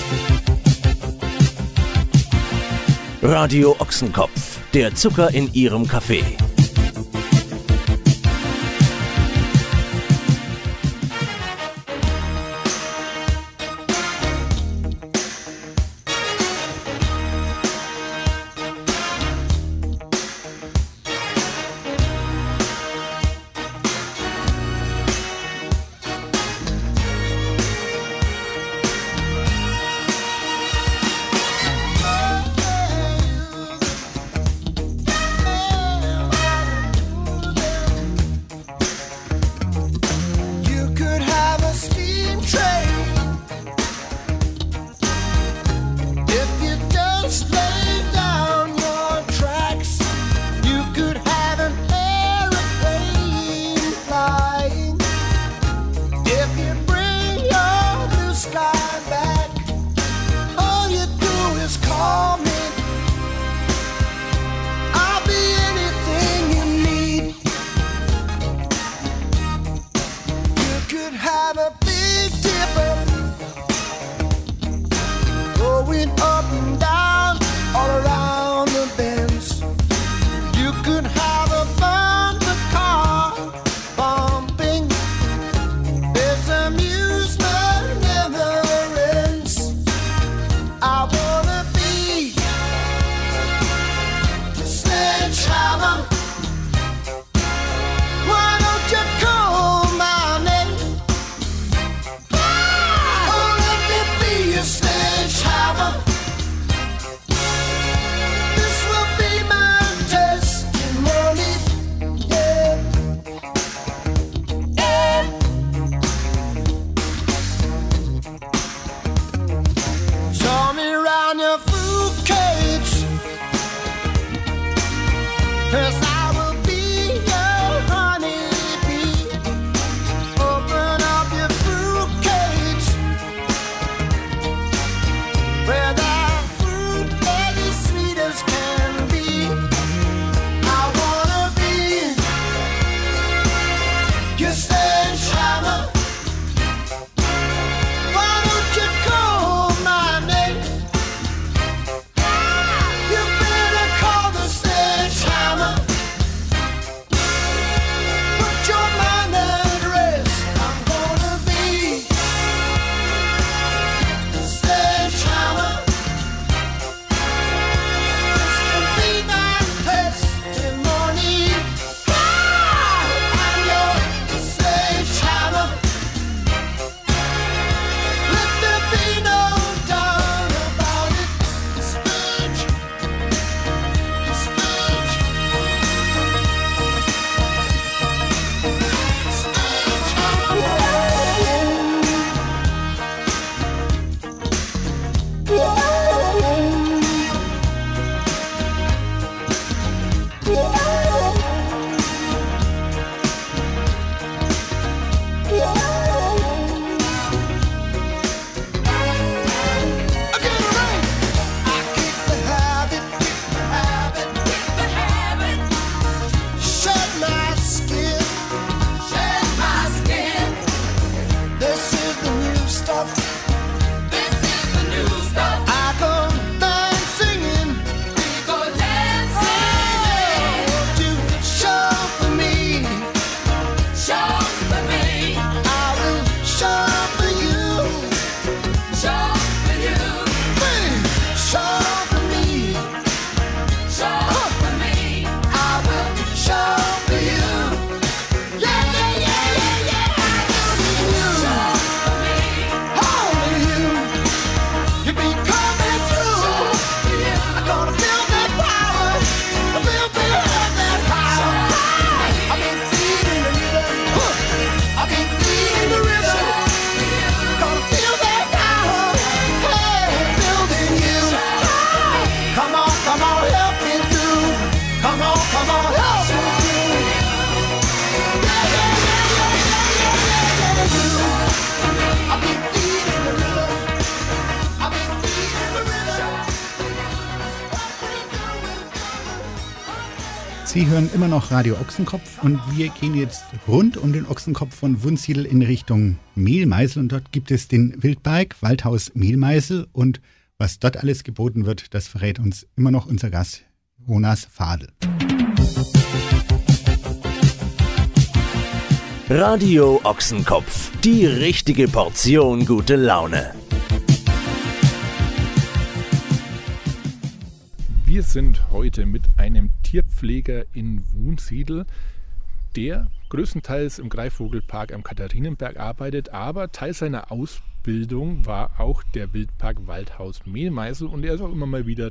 Radio Ochsenkopf, der Zucker in Ihrem Kaffee. Oh, Sie hören immer noch Radio Ochsenkopf und wir gehen jetzt rund um den Ochsenkopf von Wunsiedel in Richtung Mehlmeisel und dort gibt es den Wildpark Waldhaus Mehlmeisel und was dort alles geboten wird, das verrät uns immer noch unser Gast Jonas Fadel. Radio Ochsenkopf, die richtige Portion gute Laune. Wir sind heute mit einem Tierpfleger in Wunsiedel, der größtenteils im Greifvogelpark am Katharinenberg arbeitet, aber Teil seiner Ausbildung war auch der Wildpark Waldhaus Mehlmeisel und er ist auch immer mal wieder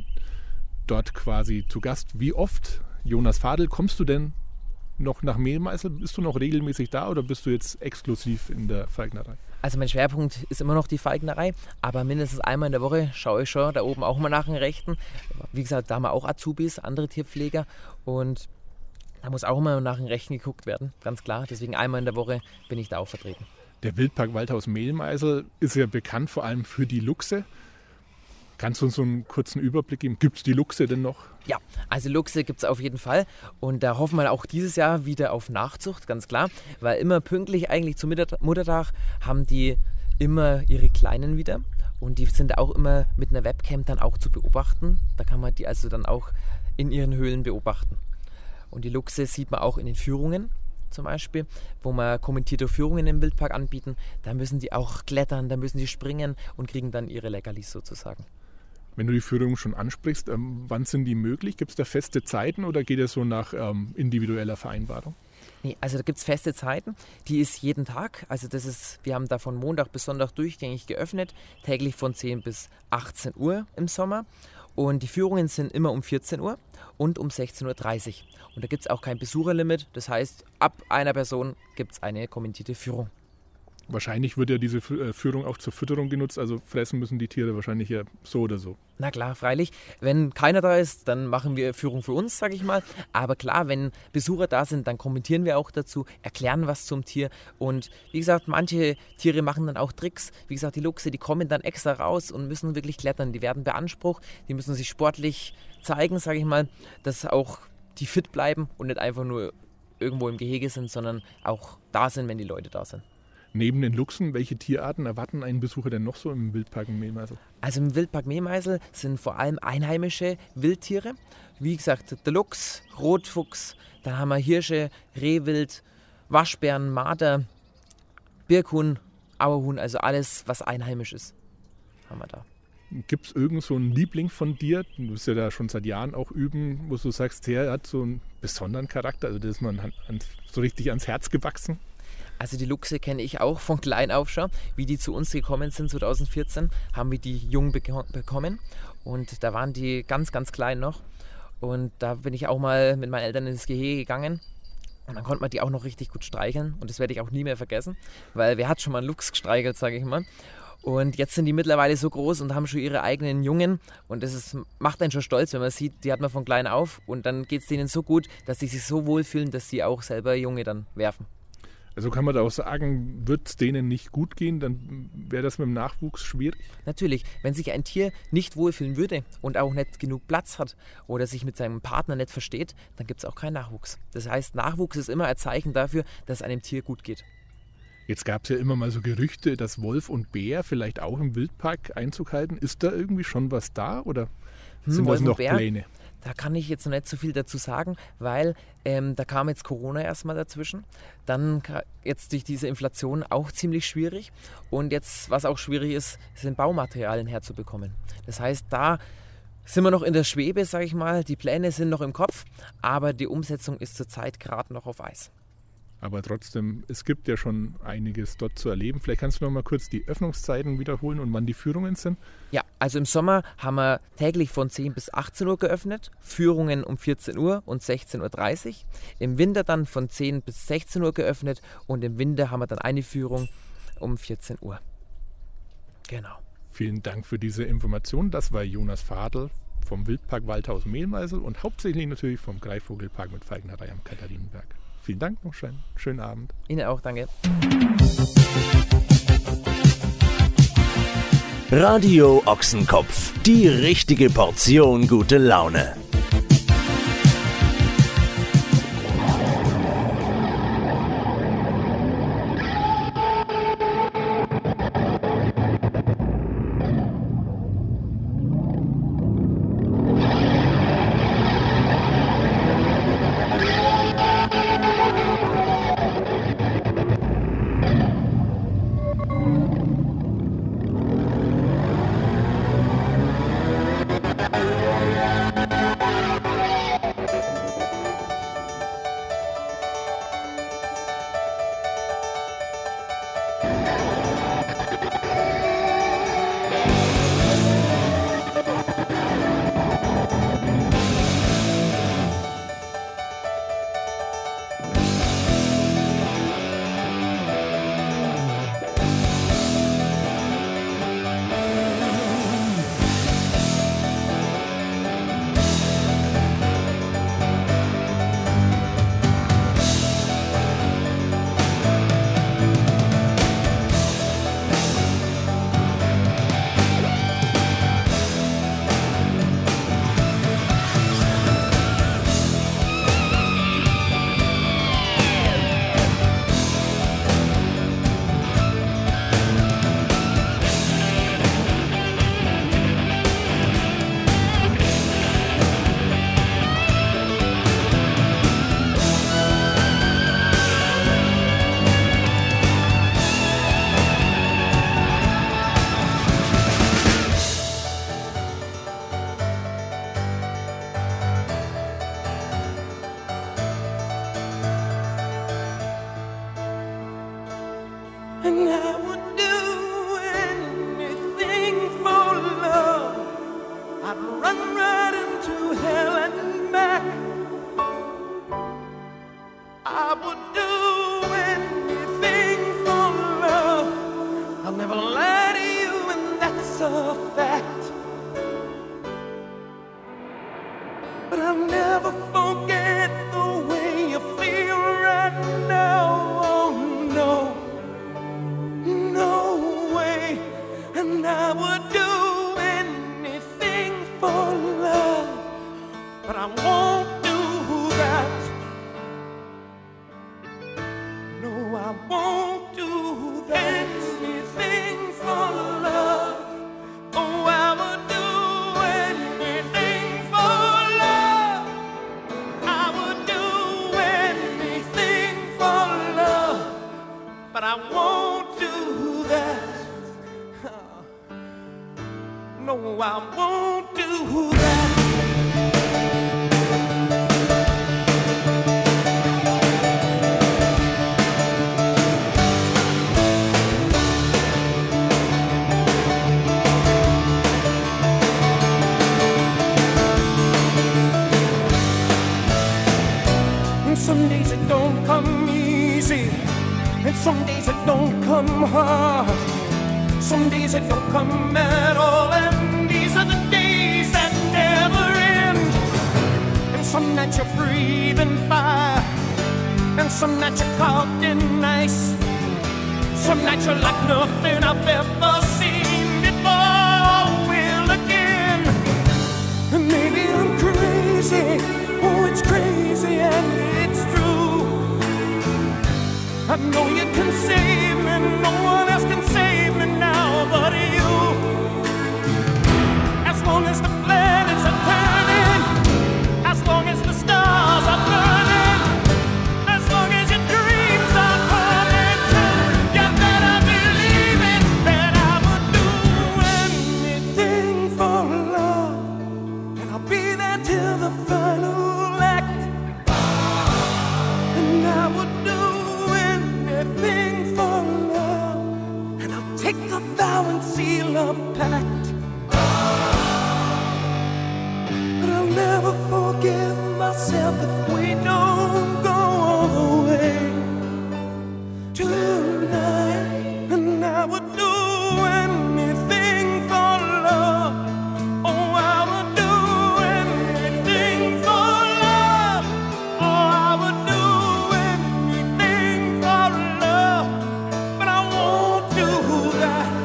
dort quasi zu Gast. Wie oft, Jonas Fadel, kommst du denn noch nach Mehlmeisel? Bist du noch regelmäßig da oder bist du jetzt exklusiv in der Falknerei? Also mein Schwerpunkt ist immer noch die Falknerei, aber mindestens einmal in der Woche schaue ich schon da oben auch mal nach den Rechten. Wie gesagt, da haben wir auch Azubis, andere Tierpfleger und da muss auch immer nach den Rechten geguckt werden, ganz klar. Deswegen einmal in der Woche bin ich da auch vertreten. Der Wildpark Waldhaus Mehlmeisel ist ja bekannt vor allem für die Luchse. Kannst du uns so einen kurzen Überblick geben? Gibt es die Luchse denn noch? Ja, also Luchse gibt es auf jeden Fall und da hoffen wir auch dieses Jahr wieder auf Nachzucht, ganz klar, weil immer pünktlich eigentlich zum Muttertag haben die immer ihre Kleinen wieder und die sind auch immer mit einer Webcam dann auch zu beobachten. Da kann man die also dann auch in ihren Höhlen beobachten. Und die Luchse sieht man auch in den Führungen zum Beispiel, wo wir kommentierte Führungen im Wildpark anbieten. Da müssen die auch klettern, da müssen die springen und kriegen dann ihre Leckerlis sozusagen. Wenn du die Führung schon ansprichst, ähm, wann sind die möglich? Gibt es da feste Zeiten oder geht es so nach ähm, individueller Vereinbarung? Nee, also da gibt es feste Zeiten, die ist jeden Tag. Also das ist, wir haben da von Montag bis Sonntag durchgängig geöffnet, täglich von zehn bis achtzehn Uhr im Sommer. Und die Führungen sind immer um vierzehn Uhr und um sechzehn Uhr dreißig. Und da gibt es auch kein Besucherlimit, das heißt, ab einer Person gibt es eine kommentierte Führung. Wahrscheinlich wird ja diese Führung auch zur Fütterung genutzt, also fressen müssen die Tiere wahrscheinlich ja so oder so. Na klar, freilich. Wenn keiner da ist, dann machen wir Führung für uns, sage ich mal. Aber klar, wenn Besucher da sind, dann kommentieren wir auch dazu, erklären was zum Tier. Und wie gesagt, manche Tiere machen dann auch Tricks. Wie gesagt, die Luchse, die kommen dann extra raus und müssen wirklich klettern. Die werden beansprucht, die müssen sich sportlich zeigen, sage ich mal, dass auch die fit bleiben und nicht einfach nur irgendwo im Gehege sind, sondern auch da sind, wenn die Leute da sind. Neben den Luchsen, welche Tierarten erwarten einen Besucher denn noch so im Wildpark Mehlmeisel? Also im Wildpark Mehlmeisel sind vor allem einheimische Wildtiere. Wie gesagt, der Luchs, Rotfuchs, dann haben wir Hirsche, Rehwild, Waschbären, Marder, Birkhuhn, Auerhuhn, also alles, was einheimisch ist, haben wir da. Gibt es irgend so einen Liebling von dir, du bist ja da schon seit Jahren auch üben, wo du sagst, der hat so einen besonderen Charakter, also der ist man an, an, so richtig ans Herz gewachsen? Also die Luchse kenne ich auch von klein auf schon. Wie die zu uns gekommen sind zwanzig vierzehn, haben wir die jung bek- bekommen. Und da waren die ganz, ganz klein noch. Und da bin ich auch mal mit meinen Eltern ins Gehege gegangen. Und dann konnte man die auch noch richtig gut streicheln. Und das werde ich auch nie mehr vergessen. Weil wer hat schon mal einen Luchs gestreichelt, sage ich mal. Und jetzt sind die mittlerweile so groß und haben schon ihre eigenen Jungen. Und das ist, macht einen schon stolz, wenn man sieht, die hat man von klein auf. Und dann geht es denen so gut, dass sie sich so wohlfühlen, dass sie auch selber Junge dann werfen. Also kann man da auch sagen, wird es denen nicht gut gehen, dann wäre das mit dem Nachwuchs schwierig? Natürlich, wenn sich ein Tier nicht wohlfühlen würde und auch nicht genug Platz hat oder sich mit seinem Partner nicht versteht, dann gibt es auch keinen Nachwuchs. Das heißt, Nachwuchs ist immer ein Zeichen dafür, dass es einem Tier gut geht. Jetzt gab es ja immer mal so Gerüchte, dass Wolf und Bär vielleicht auch im Wildpark Einzug halten. Ist da irgendwie schon was da oder sind hm, das noch Pläne? Da kann ich jetzt noch nicht so viel dazu sagen, weil ähm, da kam jetzt Corona erstmal dazwischen. Dann jetzt durch diese Inflation auch ziemlich schwierig. Und jetzt, was auch schwierig ist, sind Baumaterialien herzubekommen. Das heißt, da sind wir noch in der Schwebe, sage ich mal. Die Pläne sind noch im Kopf, aber die Umsetzung ist zurzeit gerade noch auf Eis. Aber trotzdem, es gibt ja schon einiges dort zu erleben. Vielleicht kannst du noch mal kurz die Öffnungszeiten wiederholen und wann die Führungen sind? Ja, also im Sommer haben wir täglich von zehn bis achtzehn Uhr geöffnet, Führungen um vierzehn Uhr und sechzehn Uhr dreißig. Im Winter dann von zehn bis sechzehn Uhr geöffnet und im Winter haben wir dann eine Führung um vierzehn Uhr. Genau. Vielen Dank für diese Information. Das war Jonas Fadel vom Wildpark Waldhaus Mehlmeisel und hauptsächlich natürlich vom Greifvogelpark mit Falknerei am Katharinenberg. Vielen Dank, noch schön, schönen Abend. Ihnen auch, danke. Radio Ochsenkopf, die richtige Portion gute Laune. and I would do anything for love. I'd run right into hell and back. I would do anything for love. I'll never lie to you, and that's a fact. But I'll never forget the way you feel right now. Oh no, no way. And I would do anything for love, but I won't do that. No, I won't do that. Anything for love. Oh, I would do anything for love. I would do anything for love, but I won't do that. No, I won't do that. Some days it don't come easy, and some days it don't come hard. Some days it don't come at all, and these are the days that never end. And some nights you're breathing fire, and some nights you're caught in ice. Some nights you're like nothing I've ever seen before. Will again, and maybe I'm crazy. Oh, it's crazy and it's true. I know you can save me, no one else can save me now but you. As long as the planets are turning, as long as the stars are burning, as long as your dreams are coming true, you better believe it, that I would do anything for love. And I'll be there till the final act. And I would do anything for love. And I'll take a vow and seal a pact. But I'll never forgive myself if we don't go all the way tonight. And I would do anything for love. Oh, I would do anything for love. Oh, I would do anything for love. But I won't do that.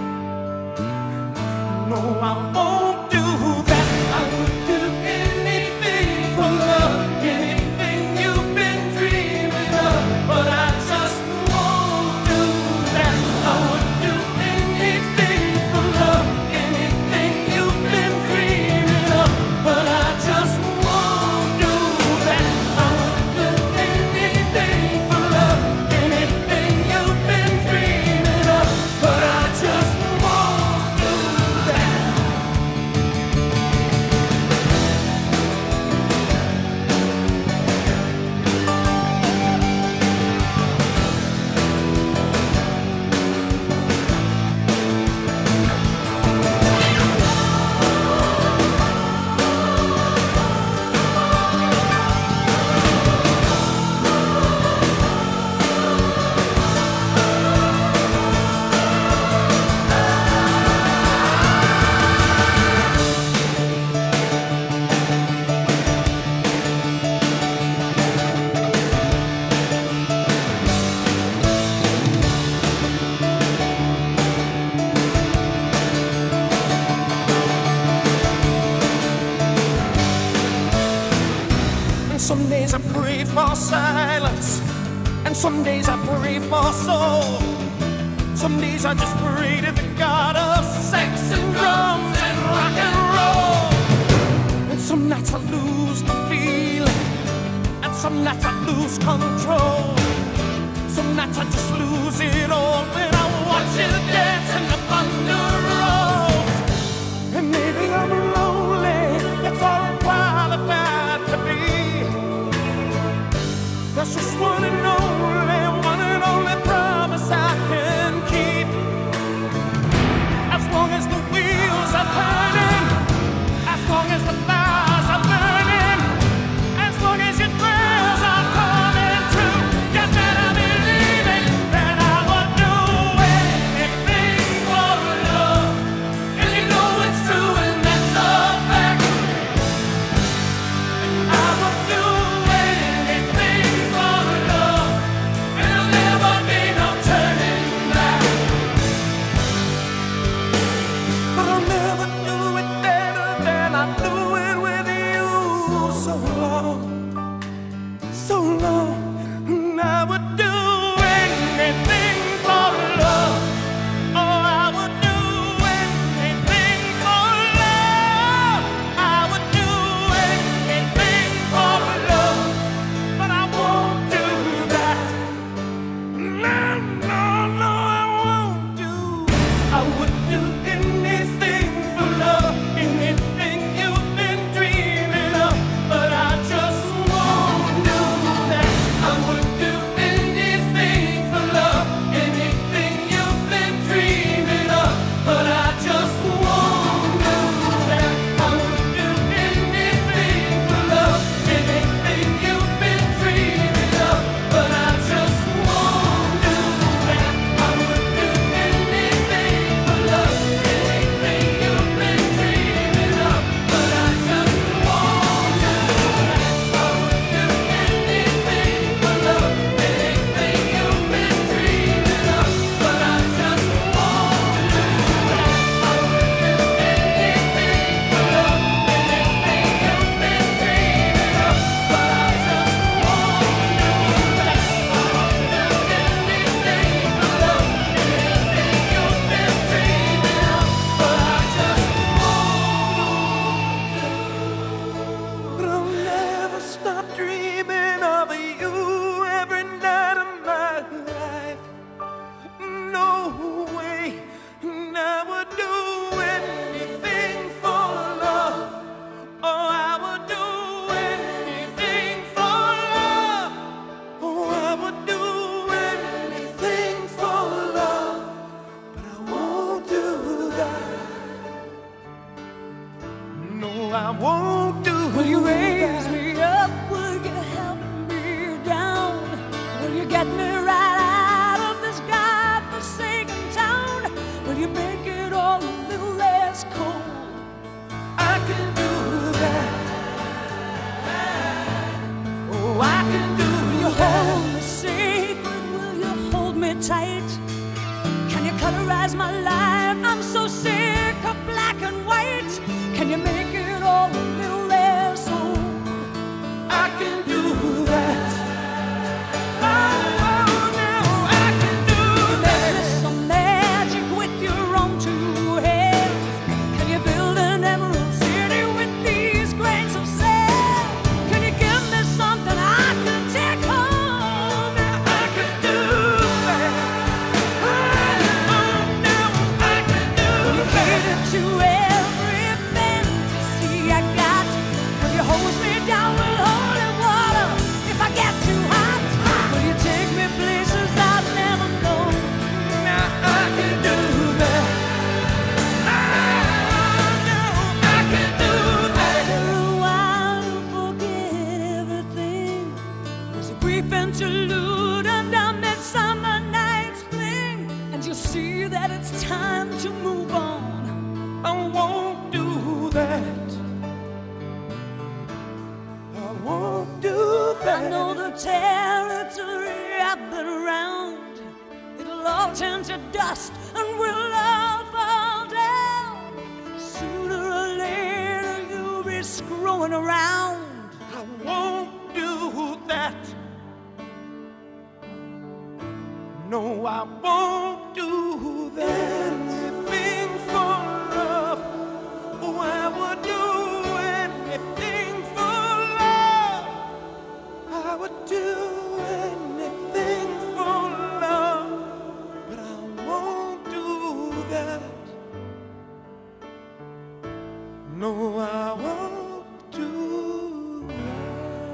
No, I won't do that. I would do anything for love, anything you've been dreaming of. But I just won't do that. I would do anything for love, anything you've been dreaming of. But I just won't do that. I would do anything for love, anything you've been dreaming of. But I just won't do that. And some days I pray for silence, and some days I pray for soul. Some days I just pray to the God of sex and drums and rock and roll. And some nights I lose the feeling, and some nights I lose control. Some nights I just lose it all when I watch you dance and the thunder rolls. And maybe I'm lonely, that's all I'm qualified to be. That's just one and only, one and only promise I can so long, and I would do anything for love. Oh, I would do anything for love. I would do anything for love, but I won't do that. No, no, no, I won't do. I would do anything for love, anything you've been dreaming of, but I just won't do that. I would do anything for love, anything you've been dreaming of, but I just won't do that. I would do anything for love, anything you've been dreaming of, but I just won't do that. I would do anything for love, anything you've been dreaming of, but I just won't do that. I would do anything for love, anything you've been dreaming of, but I just won't do that. I would do anything for love, anything you've been dreaming of, but I just won't do that. I would do anything for love, anything you've been dreaming of, but I just won't. But I'll never stop dreaming of you every night of my life. No way, and I would do anything for love. Oh, I would do anything for love. Oh, I would do anything for love, but I won't do that. No, I won't do. Will you raise me up? Will you help me down? Will you get me right out of this godforsaken town? Will you make it all a little less cold? I can do that. Oh, I can do Will you that. hold me sacred? Will you hold me tight? Can you colorize my life? I'm so sick of black and white. Can you make it all a little less old? I can do that. Oh, oh, no, I can do that. There's some magic with your own two hands. Can you build an emerald city with these grains of sand? Can you give me something I can take home? I can do that. Oh, no, I can do You that. cater to every fantasy I got. Will you hose me down with holy water if I get too hot? Will you take me places I've never known? Now I can do that. Oh, no, I can do that. After a while, you forget everything. There's a brief interlude and a midsummer night's fling, and you see that it's time to move on. I won't do that. I won't do that. I know the territory I've been around. It'll all turn to dust and we'll all fall down. Sooner or later you'll be screwing around. I won't do that. No, I won't do that. Anything for love. Oh, I would do anything for love. I would do anything for love, but I won't do that. No, I won't do that.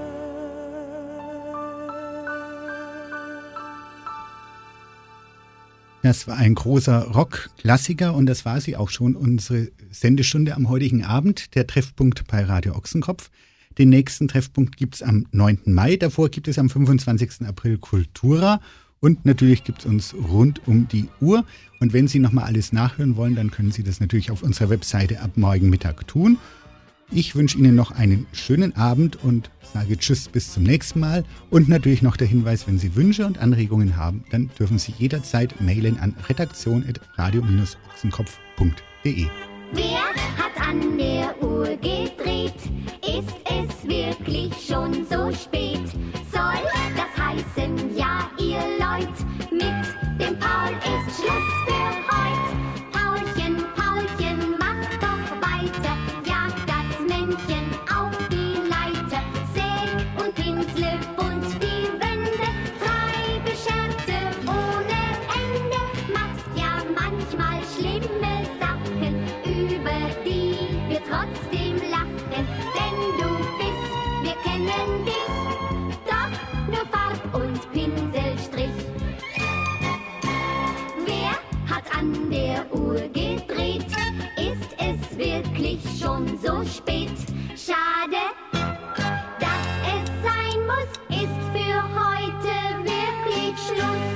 Das war ein großer Rock-Klassiker und das war sie auch schon, unsere Sendestunde am heutigen Abend, der Treffpunkt bei Radio Ochsenkopf. Den nächsten Treffpunkt gibt es am neunten Mai, davor gibt es am fünfundzwanzigsten April Kultura und natürlich gibt es uns rund um die Uhr. Und wenn Sie nochmal alles nachhören wollen, dann können Sie das natürlich auf unserer Webseite ab morgen Mittag tun. Ich wünsche Ihnen noch einen schönen Abend und sage Tschüss bis zum nächsten Mal. Und natürlich noch der Hinweis, wenn Sie Wünsche und Anregungen haben, dann dürfen Sie jederzeit mailen an redaktion at radio Bindestrich ochsenkopf punkt de. Wer hat an der Uhr gedreht? Ist es wirklich schon so spät? Soll das heißen, ja, ihr Leut, mit dem Paul ist Schluss für heut. Paulchen, Paulchen, mach doch weiter, jag das Männchen auf die Leiter. Säg und Pinsel bunt die Wände, treibe Scherze ohne Ende. Machst ja manchmal schlimme Sachen, über die wir trotzdem lachen. Denn du bist, wir kennen dich, doch nur Farb und Pinselstrich. Wer hat an der Uhr gedreht? Ist es wirklich schon so spät? Schade, dass es sein muss, ist für heute wirklich Schluss.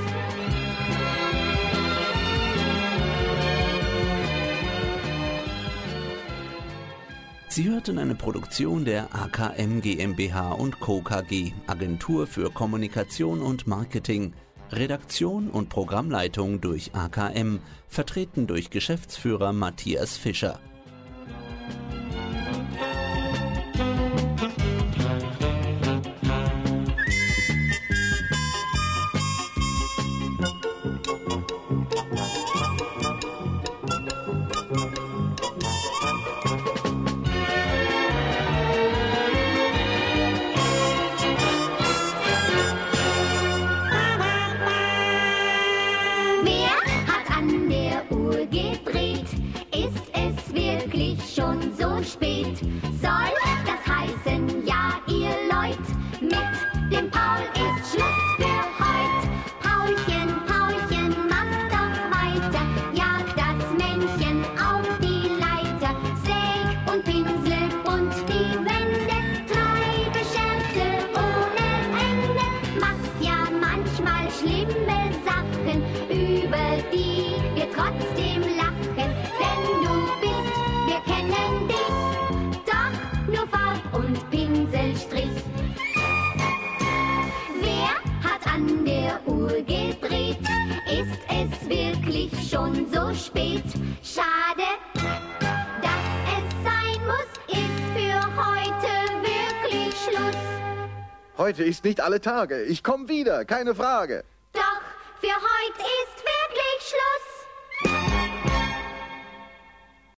Sie hörten eine Produktion der A K M GmbH und Co. K G, Agentur für Kommunikation und Marketing. Redaktion und Programmleitung durch A K M, vertreten durch Geschäftsführer Matthias Fischer. Wer hat an der Uhr gedreht? Ist es wirklich schon so spät? Soll das heißen, ja, ihr Leut, mit dem Paul ist Schluss für heut. Paulchen, Paulchen, mach doch weiter, jag das Männchen auf die Leiter. Säg und Pinsel bunt die Wände, treibe Scherze ohne Ende. Machst ja manchmal schlimme Sachen, über die wir trotzdem lachen. Denn du bist, wir kennen dich, doch nur Farb und Pinselstrich. Wer hat an der Uhr gedreht? Ist es wirklich schon so spät? Schade, dass es sein muss, ist für heute wirklich Schluss. Heute ist nicht alle Tage. Ich komm wieder, keine Frage. Doch für heute